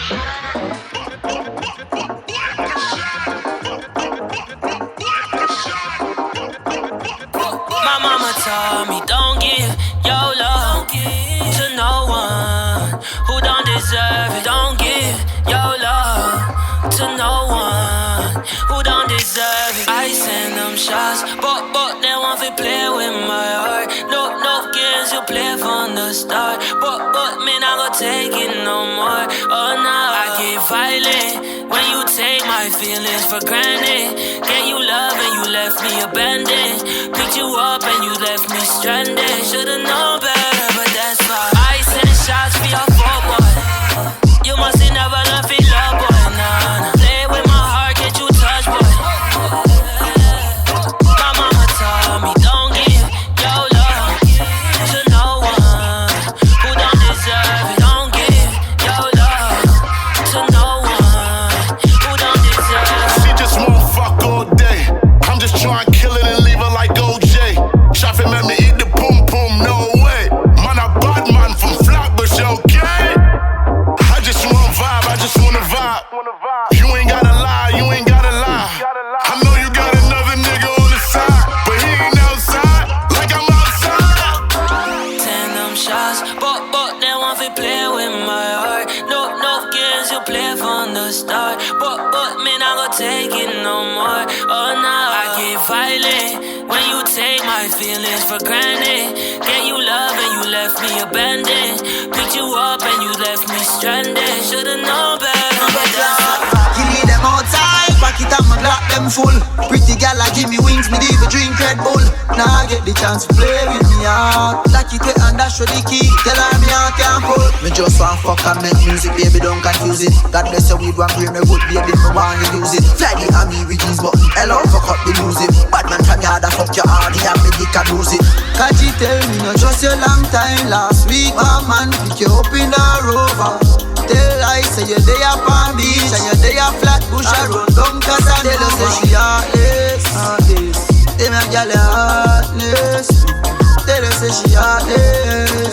My mama told me don't give your love to no one who don't deserve it. Don't give your love to no one who don't deserve it. I send them shots, but they want to play with my heart. No games you play from the start, but me not gonna take it no more. Oh no, I get violent when you take my feelings for granted. Get you love and you left me abandoned. Picked you up and you left me stranded. Should've known better, but that's why I send shots for your fault, boy. You must have never learned to love, boy. Nah. Play with my heart, get you touched, boy. My mama told me don't give your love to no one who don't deserve it. Don't give your love to no one who don't deserve it. She just won't fuck all day. I'm just trying to kill it and leave her like OJ. Shopping let me eat the boom boom, no way. Man, a bad man from Flatbush, okay? I just wanna vibe, I just wanna vibe. You ain't gotta lie, you ain't gotta lie. I know you got another nigga on the side, but he ain't outside like I'm outside. Send them shots, but they want to play with my heart. No games you play from the start, but me not gonna take it no more. Oh no, I get violent when you take my feelings for granted. Get you love and you left me abandoned. Picked you up and you left me stranded. Should've known better, but that's You need them outside, back it up, my block them full. Pretty gal, give me wings, me leave a drink Red Bull. Now I get the chance to play with me out. Like it and dash with the key, tell her me I can't pull. Me just want fuck and make music, baby, don't confuse it. God bless you with one brain, me good, baby, me want you use it. Fly the army with these buttons, hello, fuck up the music. Bad man from yard, fuck your heart, yeah, me dick and lose it. Can't you tell me, no just a long time. Last week, my man pick you up in a Rover. Tell I say you're there on beach and you're there flat bush. I run down cause I tell her say she heartless. Tell me a girl heartless. Tell her say she heartless.